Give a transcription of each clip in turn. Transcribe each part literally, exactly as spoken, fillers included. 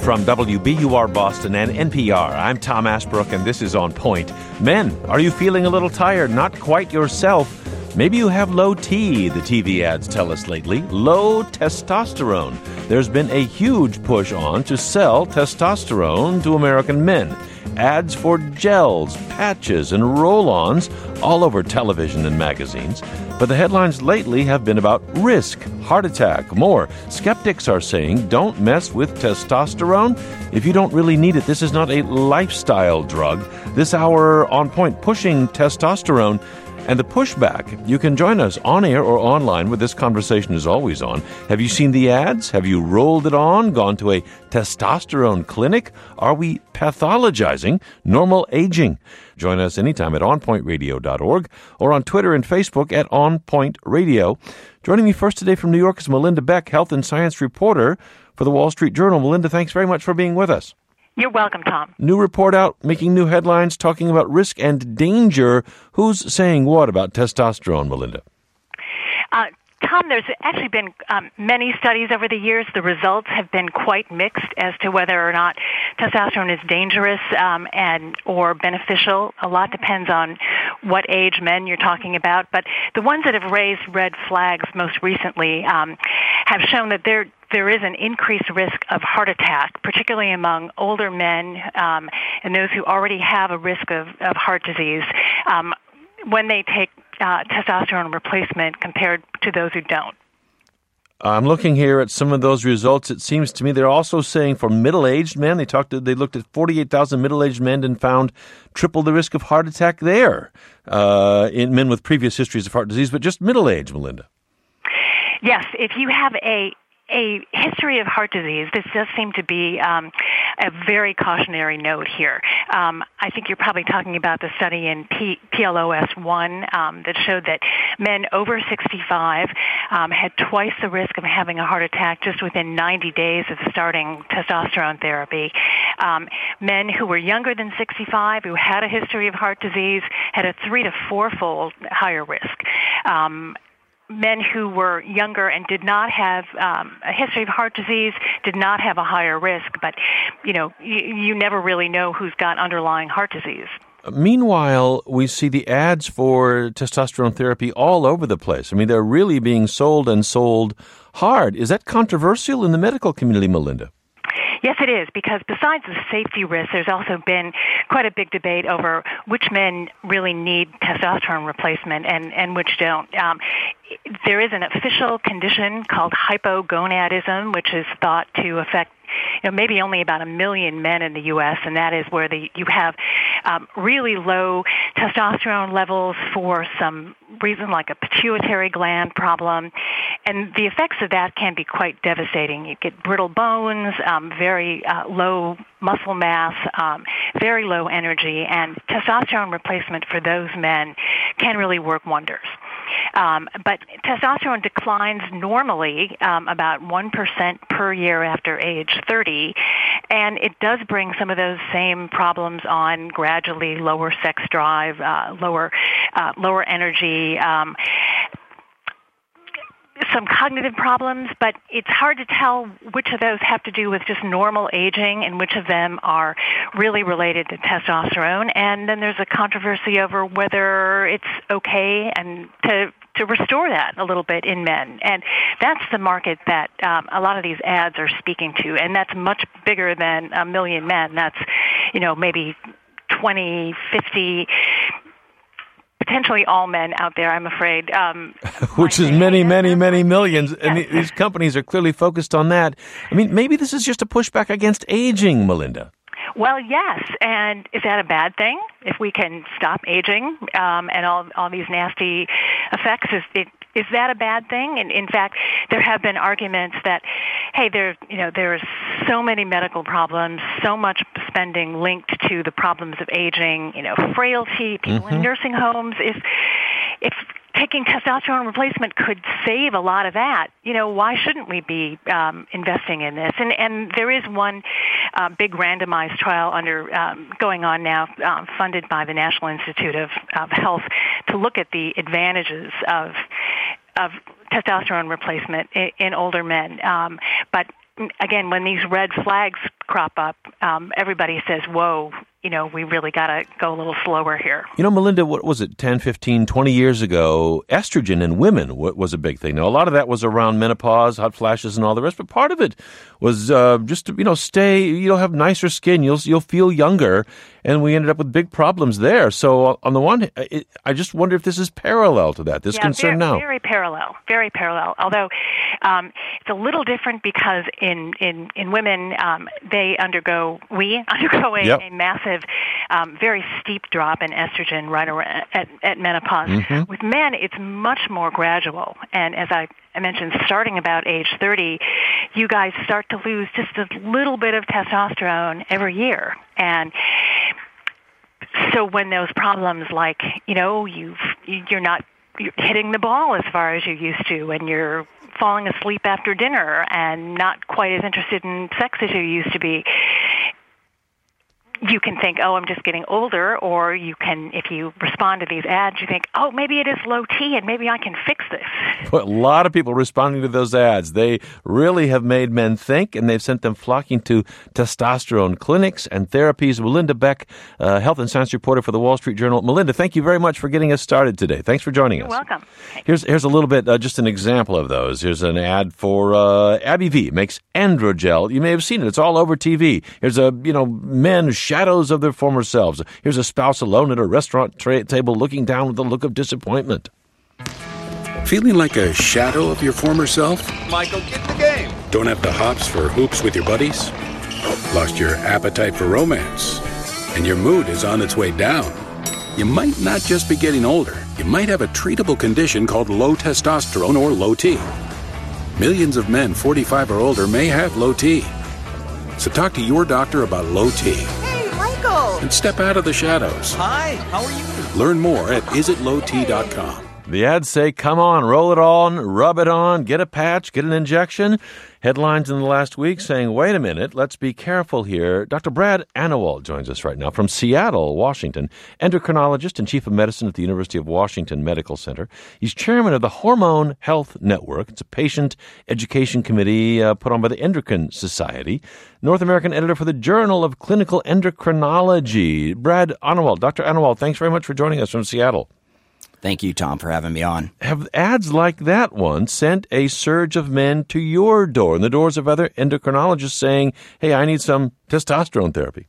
From W B U R Boston and N P R, I'm Tom Asbrook, and this is On Point. Men, are you feeling a little tired? Not quite yourself. Maybe you have low T, the T V ads tell us lately. Low testosterone. There's been a huge push on to sell testosterone to American men. Ads for gels, patches, and roll-ons all over television and magazines. But the headlines lately have been about risk, heart attack, more. Skeptics are saying don't mess with testosterone if you don't really need it. This is not a lifestyle drug. This hour On Point pushing testosterone and the pushback. You can join us on air or online where this conversation is always on. Have you seen the ads? Have you rolled it on? Gone to a testosterone clinic? Are we pathologizing normal aging? Join us anytime at on point radio dot org or on Twitter and Facebook at On Point Radio. Joining me first today from New York is Melinda Beck, health and science reporter for the Wall Street Journal. Melinda, thanks very much for being with us. You're welcome, Tom. New report out, making new headlines, talking about risk and danger. Who's saying what about testosterone, Melinda? Uh, Tom, there's actually been um, many studies over the years. The results have been quite mixed as to whether or not testosterone is dangerous um, and or beneficial. A lot depends on what age men you're talking about. But the ones that have raised red flags most recently um, have shown that there there is an increased risk of heart attack, particularly among older men um, and those who already have a risk of, of heart disease um, when they take uh, testosterone replacement compared to those who don't. I'm looking here at some of those results. It seems to me they're also saying for middle-aged men, they talked. To, they looked at forty-eight thousand middle-aged men and found triple the risk of heart attack there uh, in men with previous histories of heart disease, but just middle-aged, Melinda. Yes, if you have a a history of heart disease, this does seem to be um, a very cautionary note here. Um, I think you're probably talking about the study in P- P L O S one um, that showed that men over sixty-five um, had twice the risk of having a heart attack just within ninety days of starting testosterone therapy. Um, men who were younger than sixty-five, who had a history of heart disease, had a three to four-fold higher risk. Um, Men who were younger and did not have um, a history of heart disease did not have a higher risk, but, you know, you, you never really know who's got underlying heart disease. Meanwhile, we see the ads for testosterone therapy all over the place. I mean, they're really being sold and sold hard. Is that controversial in the medical community, Melinda? Yes, it is, because besides the safety risk, there's also been quite a big debate over which men really need testosterone replacement and, and which don't. Um, there is an official condition called hypogonadism, which is thought to affect you know, maybe only about a million men in the U S, and that is where the, you have um, really low testosterone levels for some reason like a pituitary gland problem, and the effects of that can be quite devastating. You get brittle bones, um, very uh, low muscle mass, um, very low energy, and testosterone replacement for those men can really work wonders. Um, but testosterone declines normally um, about one percent per year after age thirty, and it does bring some of those same problems on gradually: lower sex drive, uh, lower uh, lower energy, um, some cognitive problems, but it's hard to tell which of those have to do with just normal aging and which of them are really related to testosterone. And then there's a controversy over whether it's okay and to to restore that a little bit in men. And that's the market that um, a lot of these ads are speaking to, and that's much bigger than a million men. That's, you know, maybe twenty, fifty potentially all men out there, I'm afraid. Um, Which is many, many, many millions. Yes. And these companies are clearly focused on that. I mean, maybe this is just a pushback against aging, Melinda. Well, yes. And is that a bad thing? If we can stop aging um, and all all these nasty effects, is it is that a bad thing? And in fact, there have been arguments that, hey, there you know there are so many medical problems, so much spending linked to the problems of aging, you know, frailty, people mm-hmm. in nursing homes. If if taking testosterone replacement could save a lot of that, you know, why shouldn't we be um, investing in this? And and there is one uh, big randomized trial under um, going on now, um, funded by the National Institute of, of Health, to look at the advantages of of testosterone replacement in, in older men. Um, but again, when these red flags crop up, um, everybody says, whoa, you know, we really got to go a little slower here. You know, Melinda, what was it, ten, fifteen, twenty years ago, estrogen in women was a big thing. Now, a lot of that was around menopause, hot flashes, and all the rest, but part of it was uh, just to, you know, stay, you'll have nicer skin, you'll you'll feel younger, and we ended up with big problems there. So on the one hand, it, I just wonder if this is parallel to that, this yeah, concern very, now. very parallel, very parallel, although um, it's a little different because in, in, in women, um, they undergo, we undergo a, yep. a massive Um, very steep drop in estrogen right around at, at menopause. Mm-hmm. With men, it's much more gradual. And as I, I mentioned, starting about age thirty, you guys start to lose just a little bit of testosterone every year. And so when those problems like, you know, you've, you're not you're hitting the ball as far as you used to, and you're falling asleep after dinner and not quite as interested in sex as you used to be, you can think, oh, I'm just getting older, or you can, if you respond to these ads, you think, oh, maybe it is low T and maybe I can fix this. Well, a lot of people responding to those ads. They really have made men think, and they've sent them flocking to testosterone clinics and therapies. Melinda Beck, uh, health and science reporter for the Wall Street Journal. Melinda, thank you very much for getting us started today. Thanks for joining You're us. You're welcome. Here's here's a little bit, uh, just an example of those. Here's an ad for uh, AbbVie, makes Androgel. You may have seen it. It's all over T V. Here's a, you know, men, shadows of their former selves. Here's a spouse alone at a restaurant tra- table looking down with a look of disappointment. Feeling like a shadow of your former self? Michael, get the game. Don't have the hops for hoops with your buddies? Lost your appetite for romance? And your mood is on its way down? You might not just be getting older. You might have a treatable condition called low testosterone or low T. Millions of men forty-five or older may have low T. So talk to your doctor about low T. Hey, Michael! And step out of the shadows. Hi, how are you? Learn more at is it low t dot com. The ads say, come on, roll it on, rub it on, get a patch, get an injection. Headlines in the last week saying, wait a minute, let's be careful here. Doctor Brad Anawalt joins us right now from Seattle, Washington, endocrinologist and chief of medicine at the University of Washington Medical Center. He's chairman of the Hormone Health Network. It's a patient education committee uh, put on by the Endocrine Society. North American editor for the Journal of Clinical Endocrinology. Brad Anawalt. Doctor Anawalt, thanks very much for joining us from Seattle. Thank you, Tom, for having me on. Have ads like that one sent a surge of men to your door and the doors of other endocrinologists saying, hey, I need some testosterone therapy?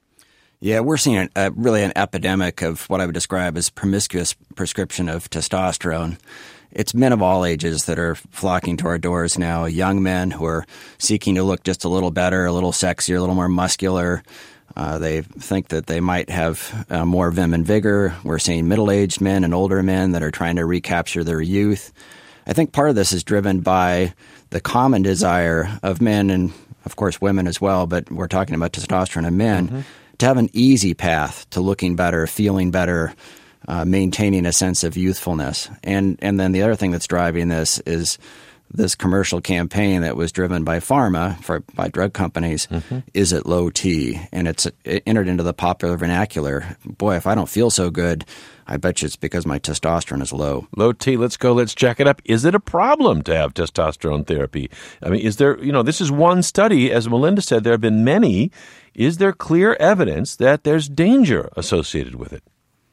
Yeah, we're seeing a, a, really an epidemic of what I would describe as promiscuous prescription of testosterone. It's men of all ages that are flocking to our doors now, young men who are seeking to look just a little better, a little sexier, a little more muscular. Uh, they think that they might have uh, more vim and vigor. We're seeing middle-aged men and older men that are trying to recapture their youth. I think part of this is driven by the common desire of men and, of course, women as well, but we're talking about testosterone in men, mm-hmm. to have an easy path to looking better, feeling better, uh, maintaining a sense of youthfulness. And, and then the other thing that's driving this is this commercial campaign that was driven by pharma, for, by drug companies, mm-hmm. is it low T? And it's it entered into the popular vernacular. Boy, if I don't feel so good, I bet you it's because my testosterone is low. Low T, let's go, let's check it up. Is it a problem to have testosterone therapy? I mean, is there, you know, this is one study. As Melinda said, there have been many. Is there clear evidence that there's danger associated with it?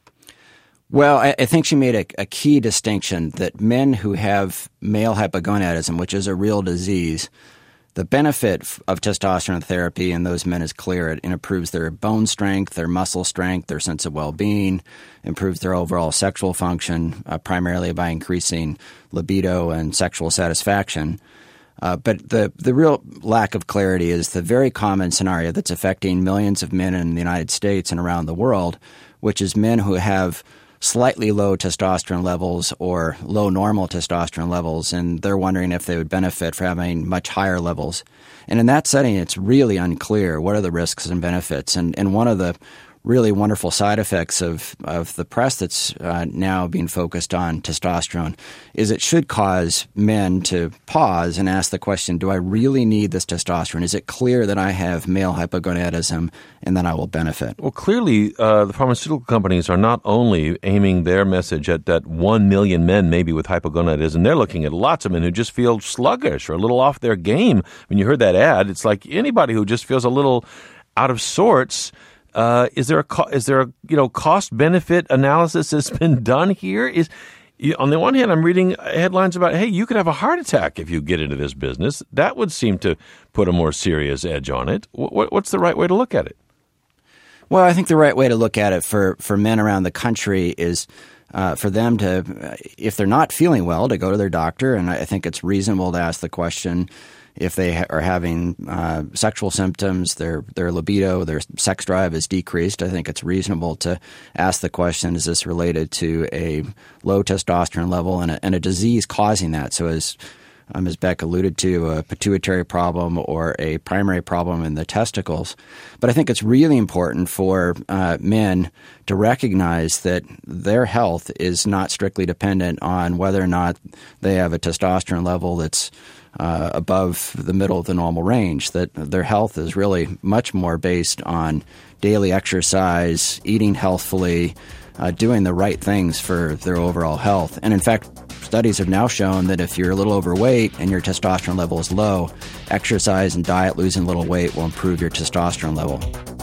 Well, I, I think she made a, a key distinction that men who have male hypogonadism, which is a real disease, the benefit of testosterone therapy in those men is clear. It improves their bone strength, their muscle strength, their sense of well-being, improves their overall sexual function, uh, primarily by increasing libido and sexual satisfaction. Uh, but the, the real lack of clarity is the very common scenario that's affecting millions of men in the United States and around the world, which is men who have slightly low testosterone levels or low normal testosterone levels, and they're wondering if they would benefit from having much higher levels. And in that setting, it's really unclear what are the risks and benefits. And, and one of the really wonderful side effects of, of the press that's uh, now being focused on testosterone is it should cause men to pause and ask the question, do I really need this testosterone? Is it clear that I have male hypogonadism and that I will benefit? Well, clearly, uh, the pharmaceutical companies are not only aiming their message at that one million men maybe with hypogonadism, they're looking at lots of men who just feel sluggish or a little off their game. When you heard that ad, it's like anybody who just feels a little out of sorts. Uh, is there a co- is there a you know cost benefit analysis that's been done here? Is you, on the one hand, I'm reading headlines about, hey, you could have a heart attack if you get into this business. That would seem to put a more serious edge on it. What, what's the right way to look at it? Well, I think the right way to look at it for, for men around the country is uh, for them to, if they're not feeling well, to go to their doctor. And I think it's reasonable to ask the question, if they ha- are having uh, sexual symptoms, their their libido, their sex drive is decreased, I think it's reasonable to ask the question, is this related to a low testosterone level and a, and a disease causing that? So as um, as Beck alluded to, a pituitary problem or a primary problem in the testicles. But I think it's really important for uh, men to recognize that their health is not strictly dependent on whether or not they have a testosterone level that's Uh, above the middle of the normal range, that their health is really much more based on daily exercise, eating healthfully, uh, doing the right things for their overall health. And in fact, studies have now shown that if you're a little overweight and your testosterone level is low, exercise and diet, losing a little weight, will improve your testosterone level.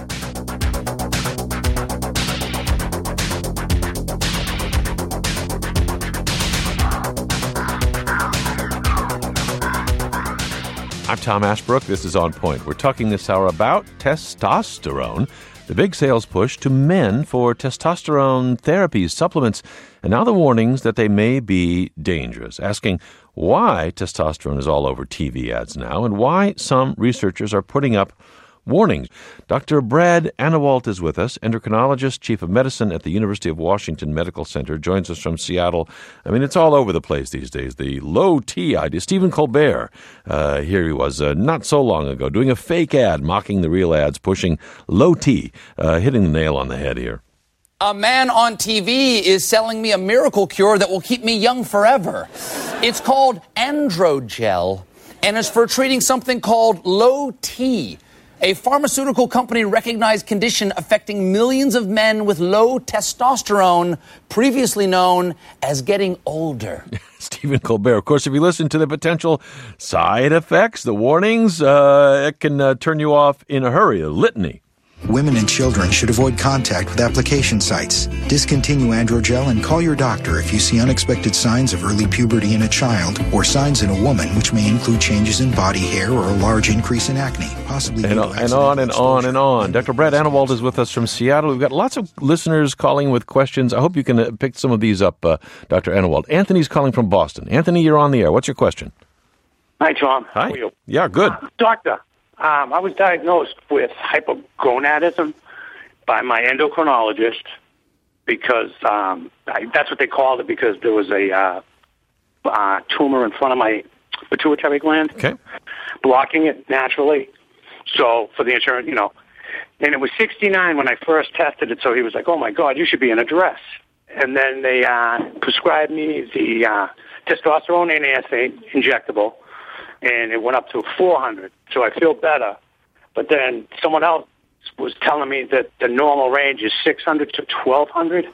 I'm Tom Ashbrook. This is On Point. We're talking this hour about testosterone, the big sales push to men for testosterone therapies, supplements, and now the warnings that they may be dangerous, asking why testosterone is all over T V ads now and why some researchers are putting up warnings. Doctor Brad Anawalt is with us, endocrinologist, chief of medicine at the University of Washington Medical Center, joins us from Seattle. I mean, it's all over the place these days, the low T idea. Stephen Colbert, uh, here he was uh, not so long ago, doing a fake ad, mocking the real ads, pushing low T, uh, hitting the nail on the head here. A man on T V is selling me a miracle cure that will keep me young forever. It's called Androgel, and it's for treating something called low T, a pharmaceutical company-recognized condition affecting millions of men with low testosterone, previously known as getting older. Stephen Colbert. Of course, if you listen to the potential side effects, the warnings, uh, it can uh, turn you off in a hurry, a litany. Women and children should avoid contact with application sites. Discontinue Androgel and call your doctor if you see unexpected signs of early puberty in a child or signs in a woman, which may include changes in body hair or a large increase in acne, possibly and, and on and on and on. Doctor Brad Anawalt is with us from Seattle. We've got lots of listeners calling with questions. I hope you can uh, pick some of these up, uh, Doctor Anawalt. Anthony's calling from Boston. Anthony, you're on the air. What's your question? Hi, Tom. Hi. How are you? Yeah, good. Uh, doctor. Um, I was diagnosed with hypogonadism by my endocrinologist because um, I, that's what they called it, because there was a uh, uh, tumor in front of my pituitary gland, okay, blocking it naturally. So for the insurance, you know, and it was sixty-nine when I first tested it. So he was like, "Oh my God, you should be in a dress." And then they uh, prescribed me the uh, testosterone enhancing injectable, and it went up to four hundred. So I feel better. But then someone else was telling me that the normal range is six hundred to twelve hundred.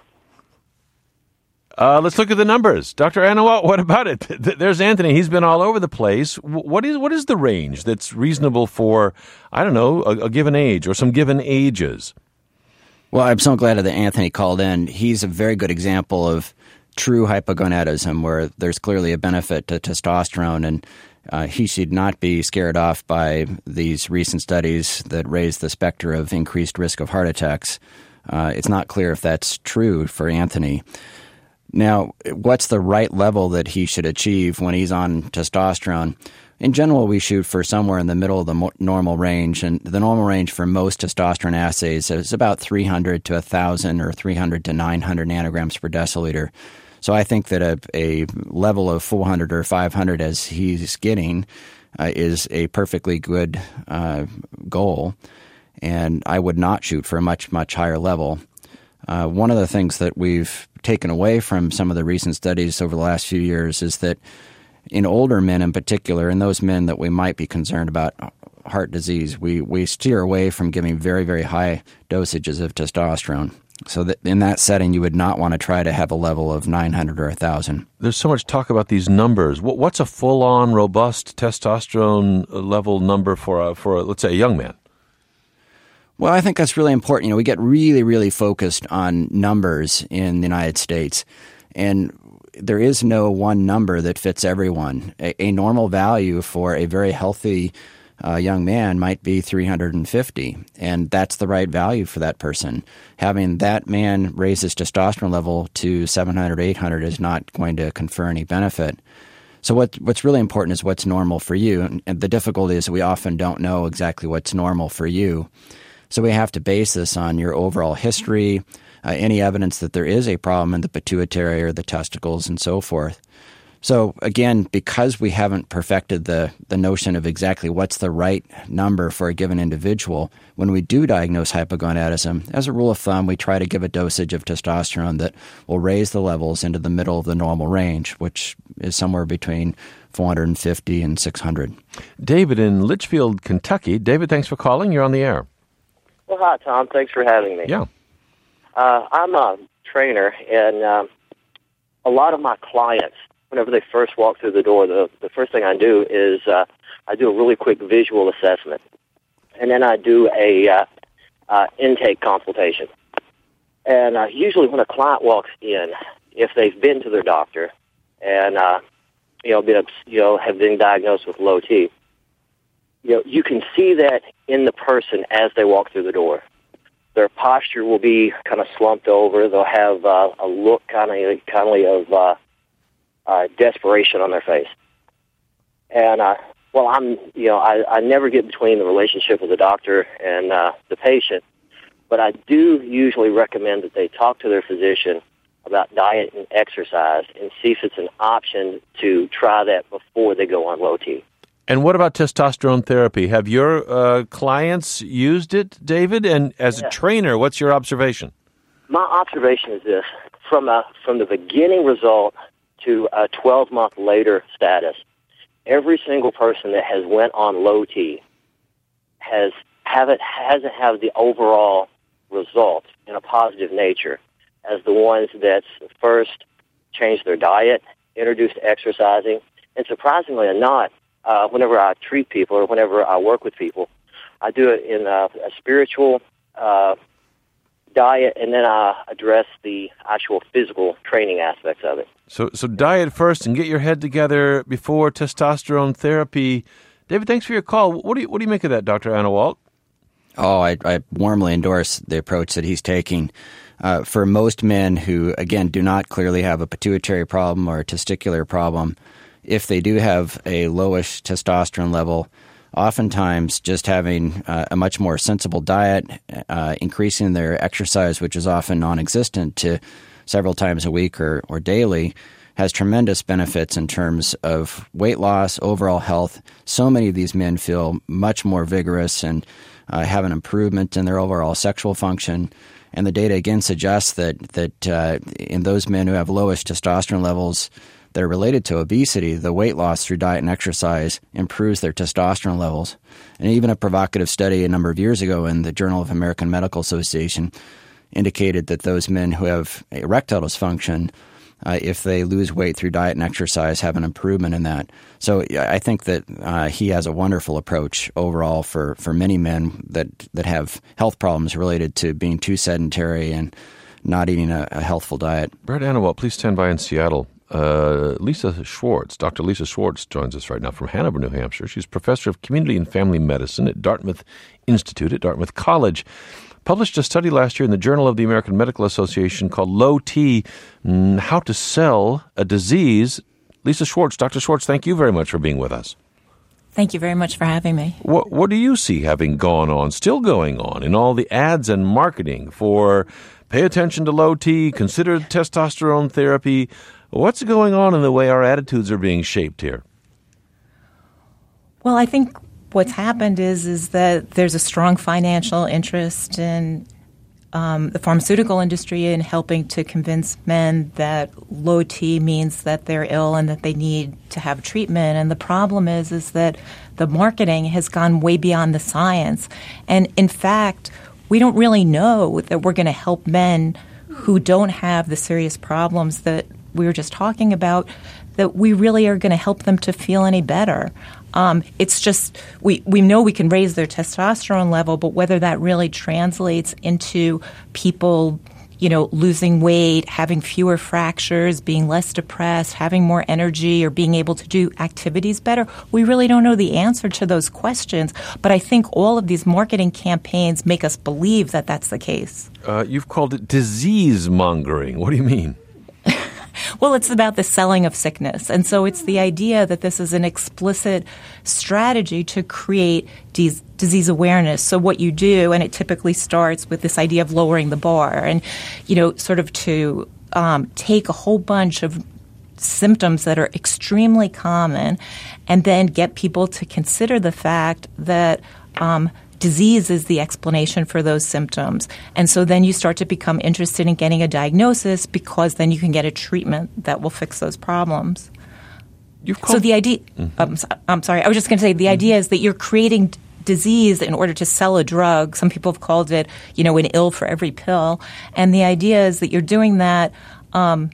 Uh, let's look at the numbers. Doctor Anawalt, what about it? There's Anthony. He's been all over the place. What is what is the range that's reasonable for, I don't know, a, a given age or some given ages? Well, I'm so glad that Anthony called in. He's a very good example of true hypogonadism, where there's clearly a benefit to testosterone, and uh, he should not be scared off by these recent studies that raise the specter of increased risk of heart attacks. Uh, it's not clear if that's true for Anthony. Now, what's the right level that he should achieve when he's on testosterone? In general, we shoot for somewhere in the middle of the mo- normal range, and the normal range for most testosterone assays is about three hundred to one thousand or three hundred to nine hundred nanograms per deciliter. So I think that a, a level of four hundred or five hundred, as he's getting, uh, is a perfectly good uh, goal. and I would not shoot for a much, much higher level. Uh, one of the things that we've taken away from some of the recent studies over the last few years is that in older men in particular, and those men that we might be concerned about heart disease, we, we steer away from giving very, very high dosages of testosterone. So that in that setting, you would not want to try to have a level of nine hundred or one thousand. There's so much talk about these numbers. What, what's a full-on, robust testosterone level number for, a, for a, let's say, a young man? Well, I think that's really important. You know, we get really, really focused on numbers in the United States, and there is no one number that fits everyone. A, a normal value for a very healthy uh, young man might be three hundred fifty, and that's the right value for that person. Having that man raise his testosterone level to seven hundred, eight hundred is not going to confer any benefit. So what, what's really important is what's normal for you, and, and the difficulty is we often don't know exactly what's normal for you. So we have to base this on your overall history, uh, any evidence that there is a problem in the pituitary or the testicles and so forth. So again, because we haven't perfected the, the notion of exactly what's the right number for a given individual, when we do diagnose hypogonadism, as a rule of thumb, we try to give a dosage of testosterone that will raise the levels into the middle of the normal range, which is somewhere between four hundred fifty and six hundred. David in Litchfield, Kentucky. David, thanks for calling. You're on the air. Well, hi, Tom. Thanks for having me. Yeah. Uh, I'm a trainer, and um, a lot of my clients, whenever they first walk through the door, the, the first thing I do is uh, I do a really quick visual assessment, and then I do a uh, uh, intake consultation. And uh, usually when a client walks in, if they've been to their doctor and uh, you know, been, you know, have been diagnosed with low T, you know, you can see that in the person as they walk through the door. Their posture will be kind of slumped over. They'll have uh, a look kind of kind of uh, uh, desperation on their face. And uh, well, I'm you know I, I never get between the relationship with the doctor and uh, the patient, but I do usually recommend that they talk to their physician about diet and exercise and see if it's an option to try that before they go on low T. And what about testosterone therapy? Have your uh, clients used it, David? And as yeah. a trainer, what's your observation? My observation is this. From a, from the beginning result to a twelve-month later status, every single person that has went on low T has haven't, hasn't had the overall result in a positive nature as the ones that first changed their diet, introduced exercising, and surprisingly enough, Uh, whenever I treat people or whenever I work with people, I do it in a, a spiritual uh, diet, and then I address the actual physical training aspects of it. So, so diet first and get your head together before testosterone therapy. David, thanks for your call. What do you what do you make of that, Doctor Anawalt? Oh, I, I warmly endorse the approach that he's taking. Uh, for most men who, again, do not clearly have a pituitary problem or a testicular problem, if they do have a lowish testosterone level, oftentimes just having uh, a much more sensible diet, uh, increasing their exercise, which is often non-existent, to several times a week or, or daily, has tremendous benefits in terms of weight loss, overall health. So many of these men feel much more vigorous and uh, have an improvement in their overall sexual function. And the data again suggests that, that uh, in those men who have lowish testosterone levels that are related to obesity, the weight loss through diet and exercise improves their testosterone levels. And even a provocative study a number of years ago in the Journal of American Medical Association indicated that those men who have erectile dysfunction, uh, if they lose weight through diet and exercise, have an improvement in that. So I think that uh, he has a wonderful approach overall for, for many men that, that have health problems related to being too sedentary and not eating a, a healthful diet. Brad Anawalt, please stand by in Seattle. Uh, Lisa Schwartz, Doctor Lisa Schwartz joins us right now from Hanover, New Hampshire. She's professor of community and family medicine at Dartmouth Institute at Dartmouth College. Published a study last year in the Journal of the American Medical Association called Low T, How to Sell a Disease. Lisa Schwartz, Doctor Schwartz, thank you very much for being with us. Thank you very much for having me. What, what do you see having gone on, still going on, in all the ads and marketing for pay attention to low T, consider testosterone therapy? What's going on in the way our attitudes are being shaped here? Well, I think what's happened is is that there's a strong financial interest in um, the pharmaceutical industry in helping to convince men that low T means that they're ill and that they need to have treatment. And the problem is is that the marketing has gone way beyond the science. And in fact, we don't really know that we're going to help men who don't have the serious problems that we were just talking about, that we really are going to help them to feel any better. Um, it's just we, we know we can raise their testosterone level, but whether that really translates into people, you know, losing weight, having fewer fractures, being less depressed, having more energy, or being able to do activities better, we really don't know the answer to those questions. But I think all of these marketing campaigns make us believe that that's the case. Uh, you've called it disease mongering. What do you mean? Well, it's about the selling of sickness. And so it's the idea that this is an explicit strategy to create de- disease awareness. So what you do, and it typically starts with this idea of lowering the bar and, you know, sort of to um, take a whole bunch of symptoms that are extremely common and then get people to consider the fact that um, disease is the explanation for those symptoms. And so then you start to become interested in getting a diagnosis because then you can get a treatment that will fix those problems. You've so the idea mm-hmm. – um, I'm sorry. I was just going to say the mm-hmm. idea is that you're creating d- disease in order to sell a drug. Some people have called it, you know, an ill for every pill. And the idea is that you're doing that um,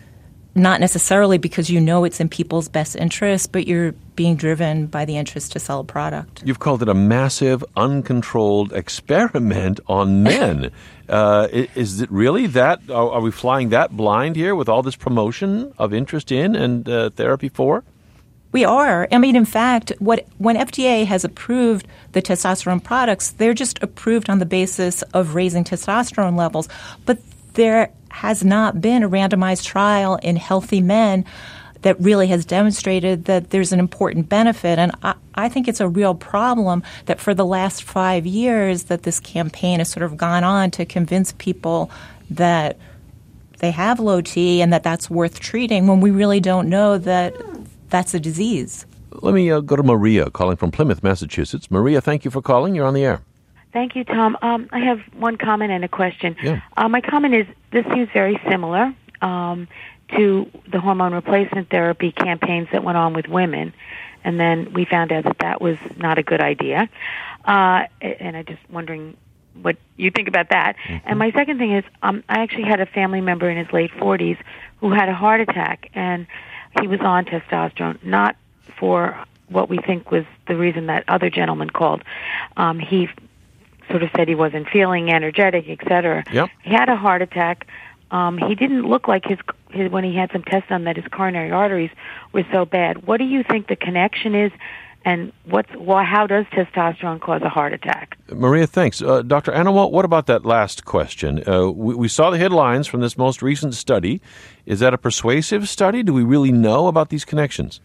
not necessarily because you know it's in people's best interest, but you're being driven by the interest to sell a product. You've called it a massive, uncontrolled experiment on men. uh, is it really that? Are, are we flying that blind here with all this promotion of interest in and uh, therapy for? We are. I mean, in fact, what when F D A has approved the testosterone products, they're just approved on the basis of raising testosterone levels. But there has not been a randomized trial in healthy men that really has demonstrated that there's an important benefit. And I, I think it's a real problem that for the last five years that this campaign has sort of gone on to convince people that they have low T and that that's worth treating when we really don't know that that's a disease. Let me uh, go to Maria calling from Plymouth, Massachusetts. Maria, thank you for calling. You're on the air. Thank you, Tom. Um, I have one comment and a question. Yeah. Uh, my comment is this seems very similar um, to the hormone replacement therapy campaigns that went on with women, and then we found out that that was not a good idea. Uh, and I'm just wondering what you think about that. Mm-hmm. And my second thing is um, I actually had a family member in his late forties who had a heart attack, and he was on testosterone, not for what we think was the reason that other gentleman called. Um, he sort of said he wasn't feeling energetic, et cetera. Yep. He had a heart attack. Um, he didn't look like his, his when he had some tests done that his coronary arteries were so bad. What do you think the connection is, and what's why? How does testosterone cause a heart attack? Maria, thanks. Uh, Doctor Anawalt, what about that last question? Uh, we, we saw the headlines from this most recent study. Is that a persuasive study? Do we really know about these connections?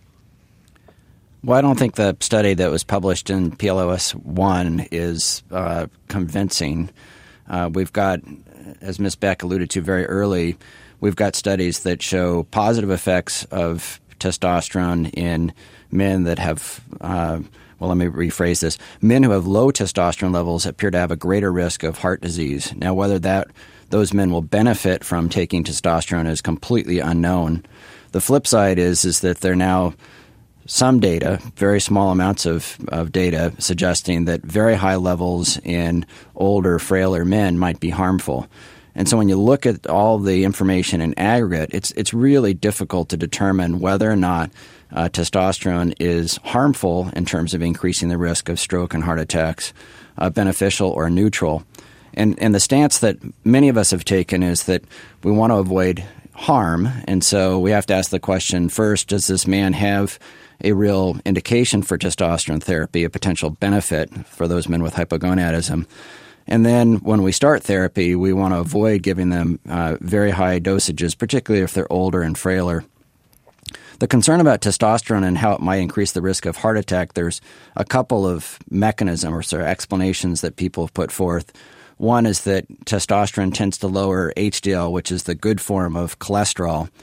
Well, I don't think the study that was published in P L O S one is uh, convincing. Uh, we've got, as Miz Beck alluded to very early, we've got studies that show positive effects of testosterone in men that have, uh, well, let me rephrase this. Men who have low testosterone levels appear to have a greater risk of heart disease. Now, whether that those men will benefit from taking testosterone is completely unknown. The flip side is, is that they're now some data, very small amounts of, of data, suggesting that very high levels in older, frailer men might be harmful. And so when you look at all the information in aggregate, it's it's really difficult to determine whether or not uh, testosterone is harmful in terms of increasing the risk of stroke and heart attacks, uh, beneficial or neutral. And, and the stance that many of us have taken is that we want to avoid harm. And so we have to ask the question first, does this man have a real indication for testosterone therapy, a potential benefit for those men with hypogonadism? And then when we start therapy, we want to avoid giving them uh, very high dosages, particularly if they're older and frailer. The concern about testosterone and how it might increase the risk of heart attack, there's a couple of mechanisms or sort of explanations that people have put forth. One is that testosterone tends to lower H D L, which is the good form of cholesterol. Mm.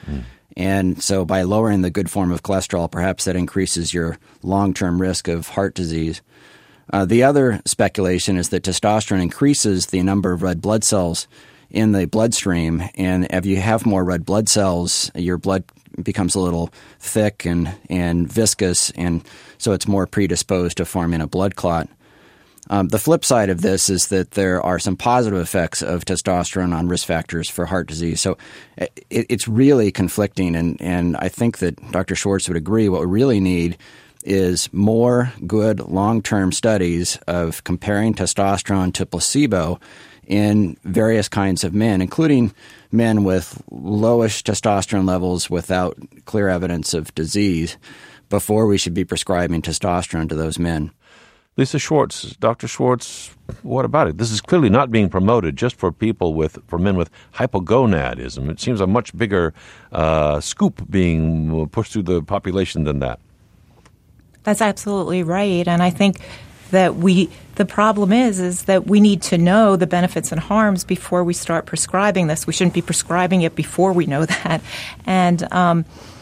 And so by lowering the good form of cholesterol, perhaps that increases your long-term risk of heart disease. Uh, the other speculation is that testosterone increases the number of red blood cells in the bloodstream, and if you have more red blood cells, your blood becomes a little thick and, and viscous, and so it's more predisposed to forming a blood clot. Um, the flip side of this is that there are some positive effects of testosterone on risk factors for heart disease. So it, it's really conflicting, and, and I think that Doctor Schwartz would agree. What we really need is more good long-term studies of comparing testosterone to placebo in various kinds of men, including men with lowish testosterone levels without clear evidence of disease, before we should be prescribing testosterone to those men. Lisa Schwartz, Doctor Schwartz, what about it? This is clearly not being promoted just for people with, for men with hypogonadism. It seems a much bigger uh, scoop being pushed through the population than that. That's absolutely right. And I think that we, the problem is, is that we need to know the benefits and harms before we start prescribing this. We shouldn't be prescribing it before we know that. And um,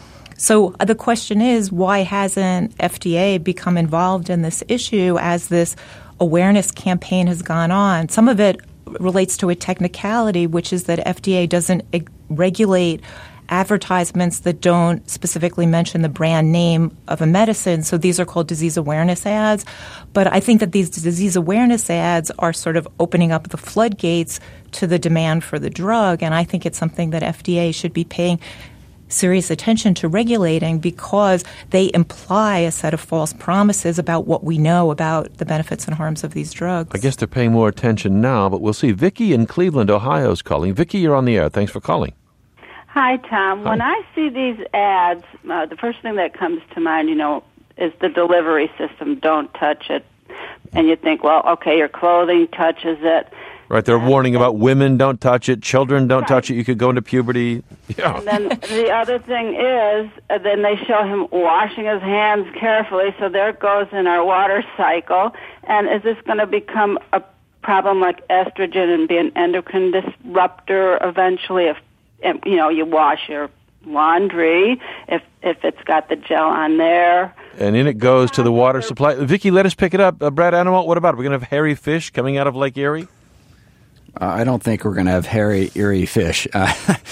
so the question is, why hasn't F D A become involved in this issue as this awareness campaign has gone on? Some of it relates to a technicality, which is that F D A doesn't regulate advertisements that don't specifically mention the brand name of a medicine. So these are called disease awareness ads. But I think that these disease awareness ads are sort of opening up the floodgates to the demand for the drug. And I think it's something that F D A should be paying serious attention to regulating, because they imply a set of false promises about what we know about the benefits and harms of these drugs. I guess they're paying more attention now, but we'll see. Vicki in Cleveland, Ohio is calling. Vicki, you're on the air. Thanks for calling. Hi, Tom. Hi. When I see these ads, uh, the first thing that comes to mind, you know, is the delivery system. Don't touch it. And you think, well, okay, your clothing touches it. Right, they're warning about women, don't touch it, children, don't right. touch it, you could go into puberty. Yeah. And then the other thing is, uh, then they show him washing his hands carefully, so there it goes in our water cycle. And is this going to become a problem like estrogen and be an endocrine disruptor eventually if, you know, you wash your laundry, if if it's got the gel on there? And in it goes to the water supply. Vicki, let us pick it up. Uh, Brad Animal, what about it? We're going to have hairy fish coming out of Lake Erie? Uh, I don't think we're going to have hairy, eerie fish. Uh,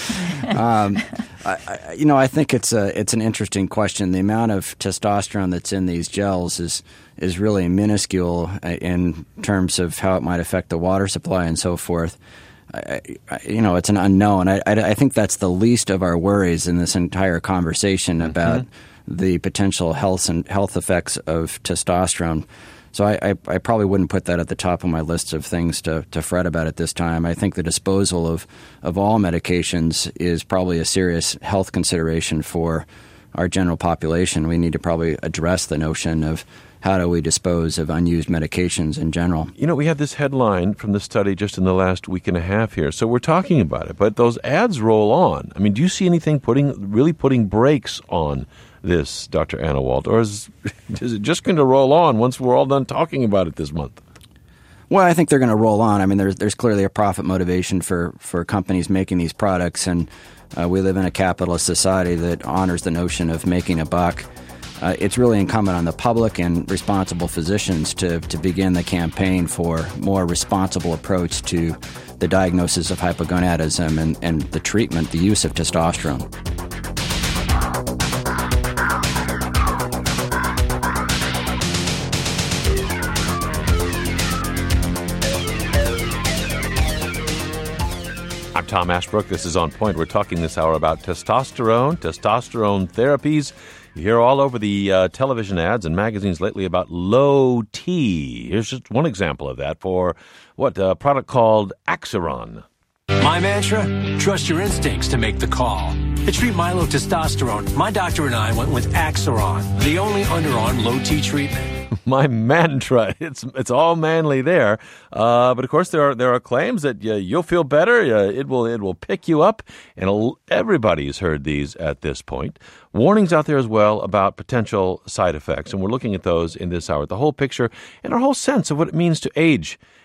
um, I, I, you know, I think it's a it's an interesting question. The amount of testosterone that's in these gels is is really minuscule in terms of how it might affect the water supply and so forth. I, I, you know, it's an unknown. I, I, I think that's the least of our worries in this entire conversation mm-hmm. about the potential health and health effects of testosterone. So I, I, I probably wouldn't put that at the top of my list of things to, to fret about at this time. I think the disposal of, of all medications is probably a serious health consideration for our general population. We need to probably address the notion of how do we dispose of unused medications in general. You know, we had this headline from the study just in the last week and a half here, so we're talking about it. But those ads roll on. I mean, do you see anything putting really putting brakes on this, Doctor Anawalt, or is, is it just going to roll on once we're all done talking about it this month? Well, I think they're going to roll on. I mean, there's there's clearly a profit motivation for, for companies making these products, and uh, we live in a capitalist society that honors the notion of making a buck. Uh, it's really incumbent on the public and responsible physicians to, to begin the campaign for more responsible approach to the diagnosis of hypogonadism and, and the treatment, the use of testosterone. I'm Tom Ashbrook. This is On Point. We're talking this hour about testosterone, testosterone therapies. You hear all over the uh, television ads and magazines lately about low T. Here's just one example of that for what a product called Axiron. My mantra, trust your instincts to make the call. To treat my low testosterone, my doctor and I went with Axiron, the only underarm low T treatment. My mantra. It's it's all manly there, uh, but of course there are there are claims that uh, you'll feel better. Uh, it will it will pick you up, and everybody's heard these at this point. Warnings out there as well about potential side effects, and we're looking at those in this hour. The whole picture and our whole sense of what it means to age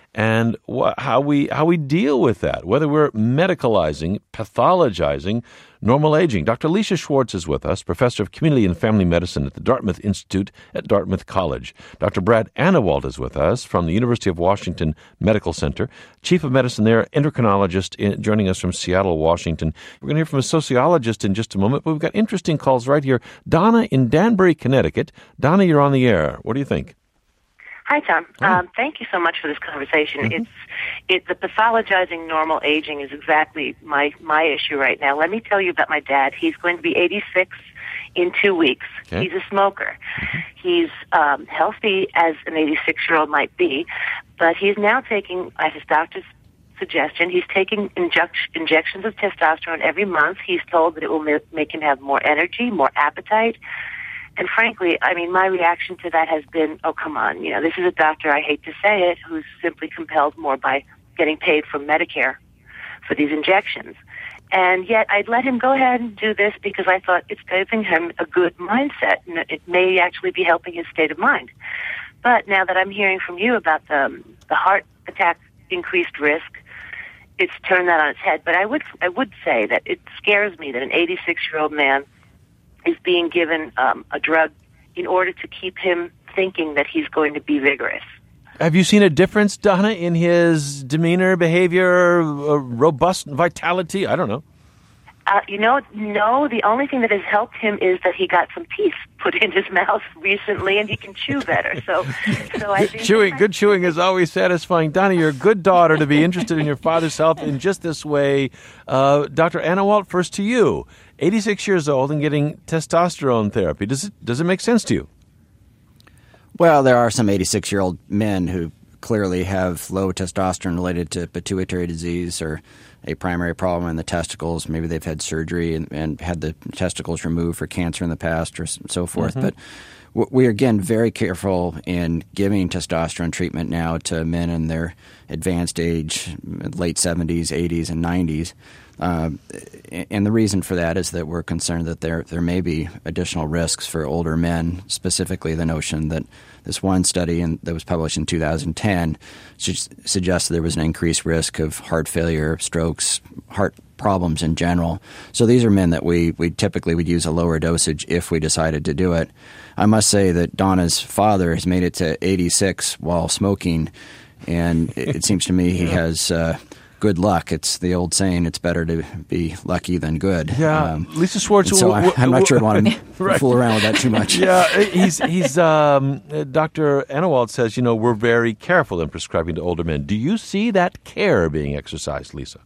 and wh- how we how we deal with that, whether we're medicalizing, pathologizing normal aging. Doctor Alicia Schwartz is with us, professor of community and family medicine at the Dartmouth Institute at Dartmouth College. Doctor Brad Annawalt is with us from the University of Washington Medical Center, chief of medicine there, endocrinologist, in, joining us from Seattle, Washington. We're going to hear from a sociologist in just a moment, but we've got interesting calls right here. Donna in Danbury, Connecticut. Donna, you're on the air. What do you think? Hi, Tom. Hi. Um, thank you so much for this conversation. Mm-hmm. It's it the pathologizing normal aging is exactly my my issue right now. Let me tell you about my dad. He's going to be eighty-six in two weeks. Okay. He's a smoker. He's um, healthy as an eighty-six-year-old might be, but he's now taking, at his doctor's suggestion, he's taking inject, injections of testosterone every month. He's told that it will ma- make him have more energy, more appetite. And frankly, I mean, my reaction to that has been, oh, come on, you know, this is a doctor, I hate to say it, who's simply compelled more by getting paid from Medicare for these injections. And yet I'd let him go ahead and do this because I thought it's giving him a good mindset, and it may actually be helping his state of mind. But now that I'm hearing from you about the, the heart attack increased risk, it's turned that on its head. But I would I would say that it scares me that an eighty-six-year-old man is being given um, a drug in order to keep him thinking that he's going to be vigorous. Have you seen a difference, Donna, in his demeanor, behavior, uh, robust vitality? I don't know. Uh, you know, no, the only thing that has helped him is that he got some teeth put in his mouth recently and he can chew better. So, so I think chewing, good chewing is always satisfying. Donna, you're a good daughter to be interested in your father's health in just this way. Uh, Doctor Annawalt, first to you. eighty-six years old and getting testosterone therapy. Does it, does it make sense to you? Well, there are some eighty-six-year-old men who clearly have low testosterone related to pituitary disease or a primary problem in the testicles. Maybe they've had surgery and, and had the testicles removed for cancer in the past or so forth. Mm-hmm. But w- we are, again, very careful in giving testosterone treatment now to men in their advanced age, late seventies, eighties, and nineties. Uh, and the reason for that is that we're concerned that there there may be additional risks for older men, specifically the notion that this one study in, that was published in two thousand ten suggested there was an increased risk of heart failure, strokes, heart problems in general. So these are men that we, we typically would use a lower dosage if we decided to do it. I must say that Donna's father has made it to eighty-six while smoking, and it, it seems to me he has uh, good luck. It's the old saying, it's better to be lucky than good. Yeah, um, Lisa Schwartz. So I, I'm not sure I'd want to right. fool around with that too much. Yeah, he's he's. Um, Doctor Annawalt says, you know, we're very careful in prescribing to older men. Do you see that care being exercised, Lisa?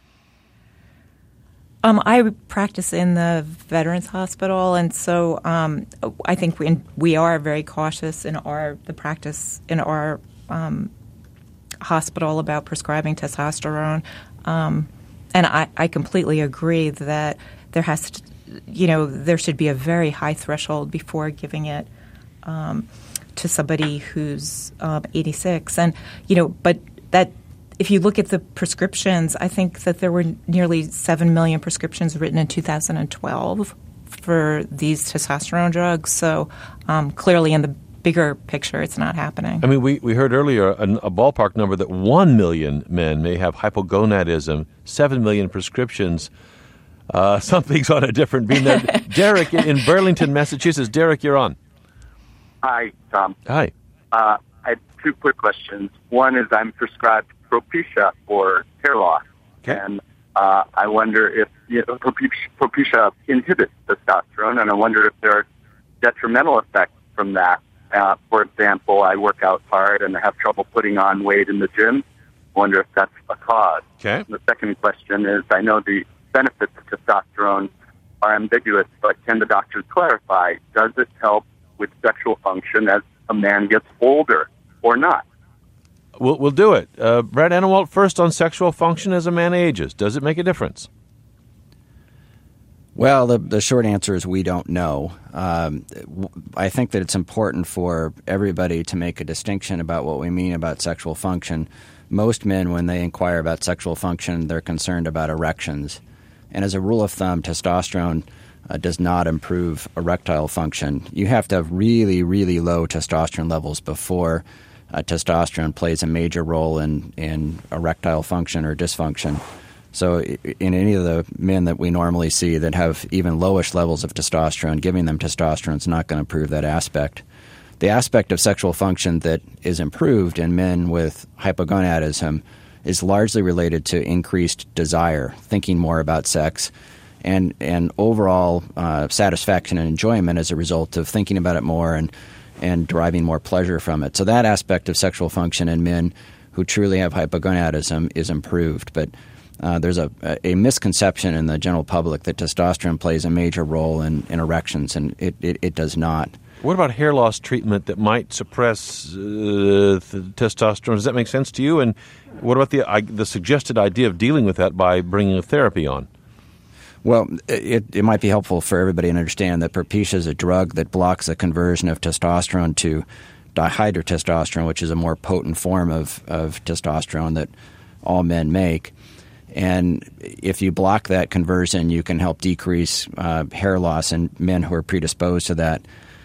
Um, I practice in the Veterans Hospital, and so um, I think we we are very cautious in our the practice in our um, hospital about prescribing testosterone, um, and I, I completely agree that there has to, you know, there should be a very high threshold before giving it um, to somebody who's um, eighty-six, and you know, but that. If you look at the prescriptions, I think that there were nearly seven million prescriptions written in two thousand twelve for these testosterone drugs. So um, clearly in the bigger picture, it's not happening. I mean, we, we heard earlier a, a ballpark number that one million men may have hypogonadism, seven million prescriptions. Uh, something's on a different beam there. Derek in Burlington, Massachusetts. Derek, you're on. Hi, Tom. Hi. Uh, I have two quick questions. One is I'm prescribed Propecia for hair loss, okay. and uh, I wonder if you know, Propecia inhibits testosterone, and I wonder if there are detrimental effects from that. Uh, for example, I work out hard and I have trouble putting on weight in the gym. I wonder if that's a cause. Okay. The second question is, I know the benefits of testosterone are ambiguous, but can the doctors clarify, does it help with sexual function as a man gets older or not? We'll, we'll do it. Uh, Brad Annawalt, first on sexual function as a man ages. Does it make a difference? Well, the, the short answer is we don't know. Um, I think that it's important for everybody to make a distinction about what we mean about sexual function. Most men, when they inquire about sexual function, they're concerned about erections. And as a rule of thumb, testosterone uh, does not improve erectile function. You have to have really, really low testosterone levels before uh, testosterone plays a major role in, in erectile function or dysfunction. So in any of the men that we normally see that have even lowish levels of testosterone, giving them testosterone is not going to improve that aspect. The aspect of sexual function that is improved in men with hypogonadism is largely related to increased desire, thinking more about sex, and, and overall uh, satisfaction and enjoyment as a result of thinking about it more and, and deriving more pleasure from it. So that aspect of sexual function in men who truly have hypogonadism is improved. But uh, there's a, a misconception in the general public that testosterone plays a major role in, in erections, and it, it, it does not. What about hair loss treatment that might suppress uh, the testosterone? Does that make sense to you? And what about the uh, the suggested idea of dealing with that by bringing a therapy on? Well, it, it might be helpful for everybody to understand that Propecia is a drug that blocks the conversion of testosterone to dihydrotestosterone, which is a more potent form of, of testosterone that all men make. And if you block that conversion, you can help decrease uh, hair loss in men who are predisposed to that.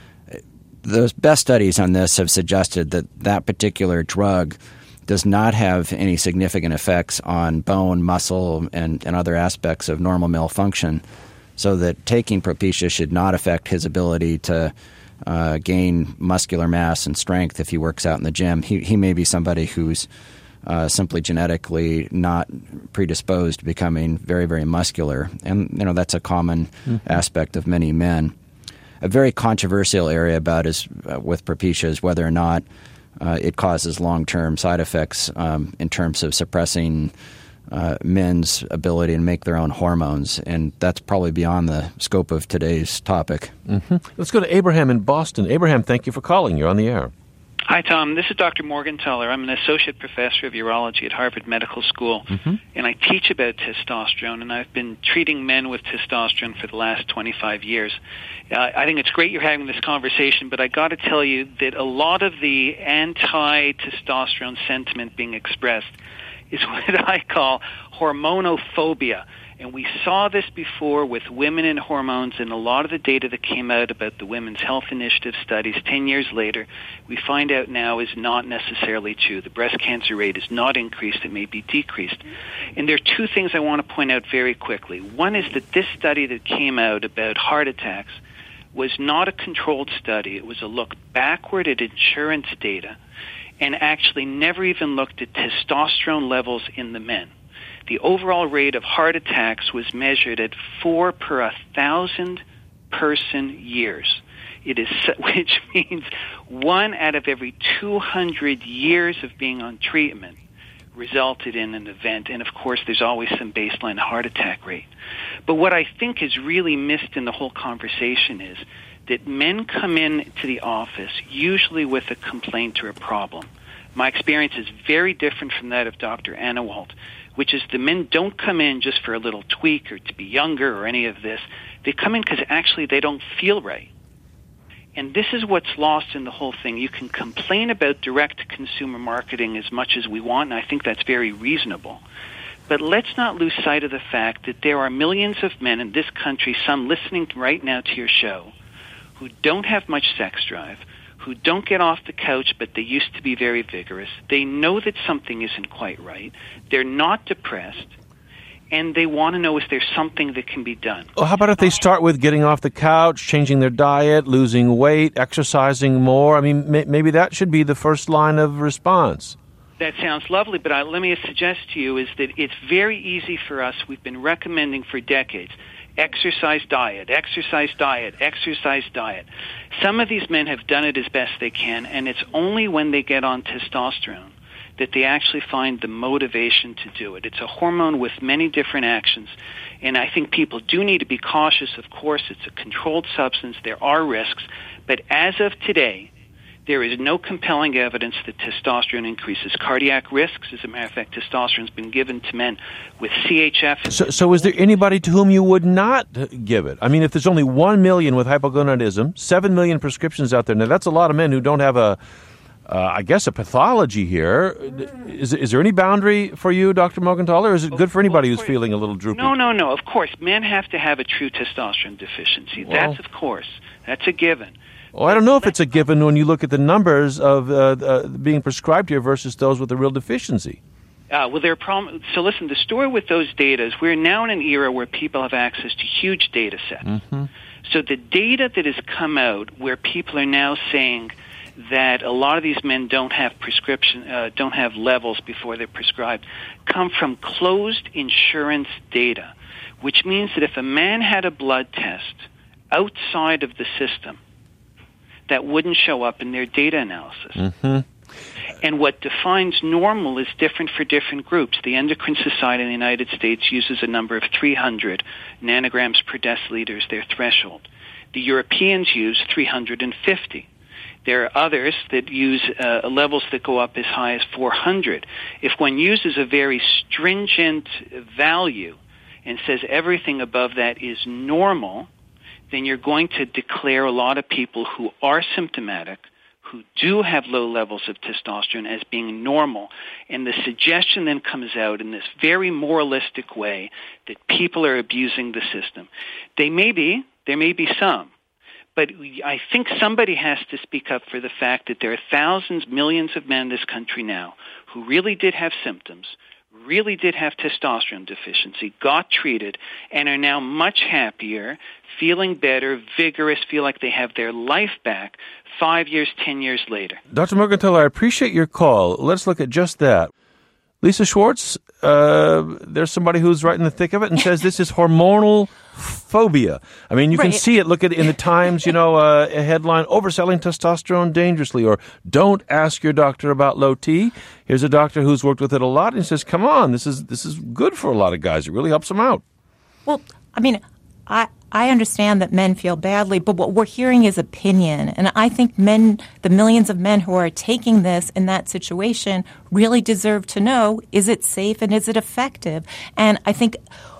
The best studies on this have suggested that that particular drug does not have any significant effects on bone, muscle, and, and other aspects of normal male function, so that taking Propecia should not affect his ability to uh, gain muscular mass and strength if he works out in the gym. He, he may be somebody who's uh, simply genetically not predisposed to becoming very, very muscular. And, you know, that's a common mm-hmm. aspect of many men. A very controversial area about is uh, with Propecia is whether or not uh, it causes long-term side effects um, in terms of suppressing uh, men's ability to make their own hormones, and that's probably beyond the scope of today's topic. Mm-hmm. Let's go to Abraham in Boston. Abraham, thank you for calling. You're on the air. Hi, Tom. This is Doctor Morgenthaler. I'm an associate professor of urology at Harvard Medical School, mm-hmm. and I teach about testosterone, and I've been treating men with testosterone for the last twenty-five years. Uh, I think it's great you're having this conversation, but I got to tell you that a lot of the anti-testosterone sentiment being expressed is what I call hormonophobia. And we saw this before with women and hormones, and a lot of the data that came out about the Women's Health Initiative studies ten years later, we find out now is not necessarily true. The breast cancer rate is not increased, it may be decreased. And there are two things I want to point out very quickly. One is that this study that came out about heart attacks was not a controlled study. It was a look backward at insurance data and actually never even looked at testosterone levels in the men. The overall rate of heart attacks was measured at four per a thousand person years. It is, which means one out of every two hundred years of being on treatment resulted in an event. And of course, there's always some baseline heart attack rate. But what I think is really missed in the whole conversation is that men come in to the office usually with a complaint or a problem. My experience is very different from that of Doctor Anawalt, which is the men don't come in just for a little tweak or to be younger or any of this. They come in because actually they don't feel right. And this is what's lost in the whole thing. You can complain about direct-to-consumer marketing as much as we want, and I think that's very reasonable. But let's not lose sight of the fact that there are millions of men in this country, some listening right now to your show, who don't have much sex drive, who don't get off the couch, but they used to be very vigorous. They know that something isn't quite right. They're not depressed, and they want to know, is there something that can be done? Well, how about if they start with getting off the couch, changing their diet, losing weight, exercising more? I mean, may- maybe that should be the first line of response. That sounds lovely, but I, let me suggest to you is that it's very easy for us. We've been recommending for decades exercise diet, exercise diet, exercise diet. Some of these men have done it as best they can, and it's only when they get on testosterone that they actually find the motivation to do it. It's a hormone with many different actions, and I think people do need to be cautious. Of course, it's a controlled substance. There are risks, but as of today, there is no compelling evidence that testosterone increases cardiac risks. As a matter of fact, testosterone has been given to men with C H F. So, so is there anybody to whom you would not give it? I mean, if there's only one million with hypogonadism, seven million prescriptions out there, now that's a lot of men who don't have a, uh, I guess, a pathology here. Is, is there any boundary for you, Doctor Morgenthaler, or is it good for anybody who's feeling a little droopy? No, no, no. Of course, men have to have a true testosterone deficiency. Well, that's, of course, that's a given. Well, I don't know if it's a given when you look at the numbers of uh, uh, being prescribed here versus those with a real deficiency. Uh, well, there are problem- so listen, the story with those data is we're now in an era where people have access to huge data sets. Mm-hmm. So the data that has come out where people are now saying that a lot of these men don't have prescription, uh, don't have levels before they're prescribed, come from closed insurance data, which means that if a man had a blood test outside of the system, that wouldn't show up in their data analysis. Mm-hmm. And what defines normal is different for different groups. The Endocrine Society in the United States uses a number of three hundred nanograms per deciliter as their threshold. The Europeans use three hundred fifty. There are others that use uh, levels that go up as high as four hundred. If one uses a very stringent value and says everything above that is normal, then you're going to declare a lot of people who are symptomatic, who do have low levels of testosterone, as being normal. And the suggestion then comes out in this very moralistic way that people are abusing the system. They may be, there may be some, but I think somebody has to speak up for the fact that there are thousands, millions of men in this country now who really did have symptoms, really did have testosterone deficiency, got treated, and are now much happier, feeling better, vigorous, feel like they have their life back five years, ten years later. Doctor Morgentaler, I appreciate your call. Let's look at just that. Lisa Schwartz, uh, there's somebody who's right in the thick of it and says this is hormonal phobia. I mean, you right. can see it. Look at it in the Times, you know, uh, a headline, overselling testosterone dangerously, or don't ask your doctor about low T. Here's a doctor who's worked with it a lot and says, come on, this is this is good for a lot of guys. It really helps them out. Well, I mean, I I understand that men feel badly, but what we're hearing is opinion. And I think men, the millions of men who are taking this in that situation, really deserve to know, is it safe and is it effective? And I think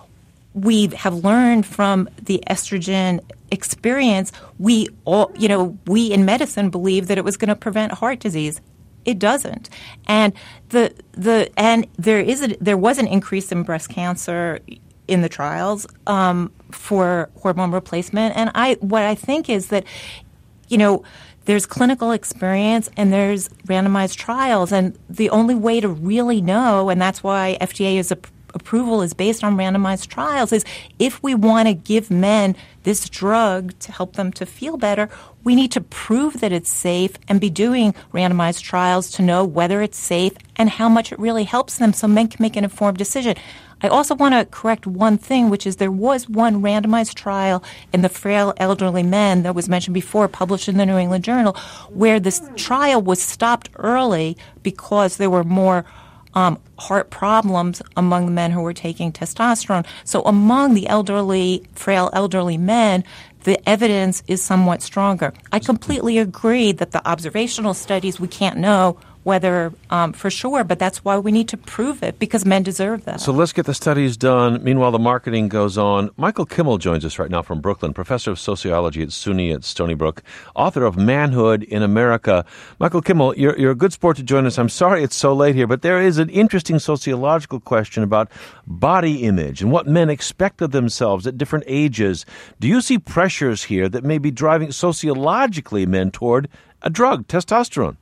we have learned from the estrogen experience, we all, you know, we in medicine believe that it was going to prevent heart disease. It doesn't. And the the and there is a, there was an increase in breast cancer in the trials um, for hormone replacement. And I what I think is that, you know, there's clinical experience and there's randomized trials. And the only way to really know, and that's why F D A is a approval is based on randomized trials, is if we want to give men this drug to help them to feel better, we need to prove that it's safe and be doing randomized trials to know whether it's safe and how much it really helps them so men can make an informed decision. I also want to correct one thing, which is there was one randomized trial in the frail elderly men that was mentioned before, published in the New England Journal, where this trial was stopped early because there were more Um, heart problems among the men who were taking testosterone. So among the elderly, frail elderly men, the evidence is somewhat stronger. I completely agree that the observational studies, we can't know whether um, for sure, but that's why we need to prove it, because men deserve that. So let's get the studies done. Meanwhile, the marketing goes on. Michael Kimmel joins us right now from Brooklyn, professor of sociology at SUNY at Stony Brook, author of Manhood in America. Michael Kimmel, you're, you're a good sport to join us. I'm sorry it's so late here, but there is an interesting sociological question about body image and what men expect of themselves at different ages. Do you see pressures here that may be driving sociologically men toward a drug, testosterone?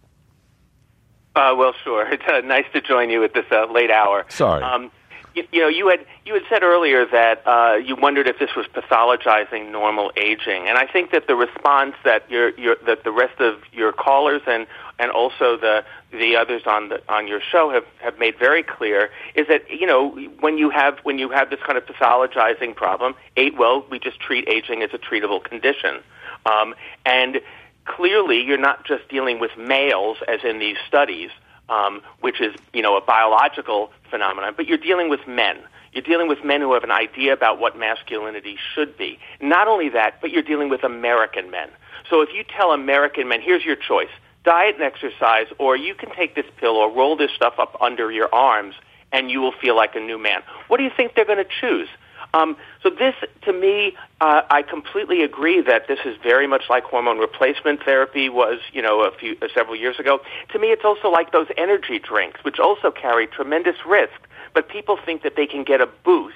Uh, well, sure. It's uh, nice to join you at this uh, late hour. Sorry. Um, you, you know, you had you had said earlier that uh, you wondered if this was pathologizing normal aging, and I think that the response that your your that the rest of your callers and and also the the others on the on your show have, have made very clear is that, you know, when you have when you have this kind of pathologizing problem, eight, well, we just treat aging as a treatable condition, um, and clearly, you're not just dealing with males, as in these studies, um, which is, you know, a biological phenomenon, but you're dealing with men. You're dealing with men who have an idea about what masculinity should be. Not only that, but you're dealing with American men. So if you tell American men, here's your choice, diet and exercise, or you can take this pill or roll this stuff up under your arms, and you will feel like a new man. What do you think they're going to choose? Um, so this, to me, uh, I completely agree that this is very much like hormone replacement therapy was, you know, a few uh, several years ago. To me, it's also like those energy drinks, which also carry tremendous risk. But people think that they can get a boost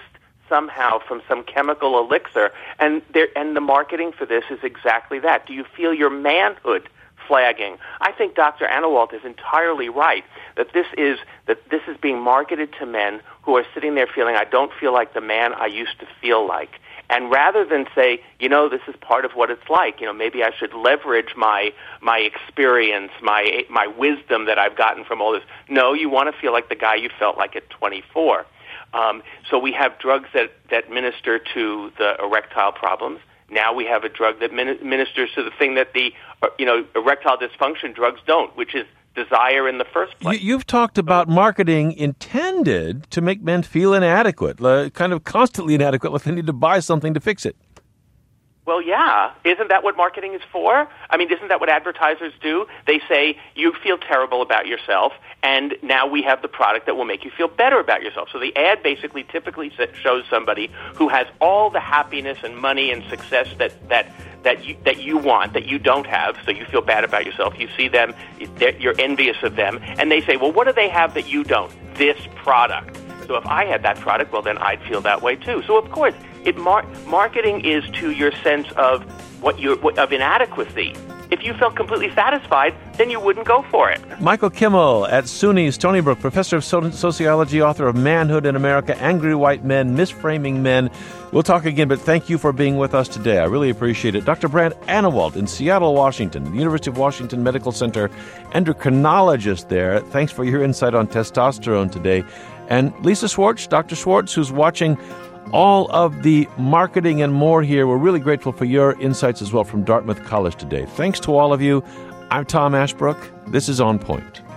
somehow from some chemical elixir. And there, and the marketing for this is exactly that. Do you feel your manhood flagging? I think Doctor Anawalt is entirely right that this is that this is being marketed to men who are sitting there feeling, I don't feel like the man I used to feel like. And rather than say, you know, this is part of what it's like, you know, maybe I should leverage my my experience, my my wisdom that I've gotten from all this. No, you want to feel like the guy you felt like at twenty-four. Um, so we have drugs that, that minister to the erectile problems. Now we have a drug that min- ministers to the thing that the, uh, you know, erectile dysfunction drugs don't, which is desire in the first place. You, you've talked about marketing intended to make men feel inadequate, uh, kind of constantly inadequate, like they need to buy something to fix it. Well, yeah. Isn't that what marketing is for? I mean, isn't that what advertisers do? They say, you feel terrible about yourself, and now we have the product that will make you feel better about yourself. So the ad basically typically shows somebody who has all the happiness and money and success that, that, that, you, that you want, that you don't have, so you feel bad about yourself. You see them, you're envious of them, and they say, well, what do they have that you don't? This product. So if I had that product, well, then I'd feel that way too. So of course, it mar- marketing is to your sense of what you of inadequacy. If you felt completely satisfied, then you wouldn't go for it. Michael Kimmel at SUNY Stony Brook, professor of so- sociology, author of Manhood in America, Angry White Men, Misframing Men. We'll talk again, but thank you for being with us today. I really appreciate it. Doctor Brant Anawalt in Seattle, Washington, the University of Washington Medical Center, endocrinologist there. Thanks for your insight on testosterone today. And Lisa Schwartz, Doctor Schwartz, who's watching all of the marketing and more here. We're really grateful for your insights as well from Dartmouth College today. Thanks to all of you. I'm Tom Ashbrook. This is On Point.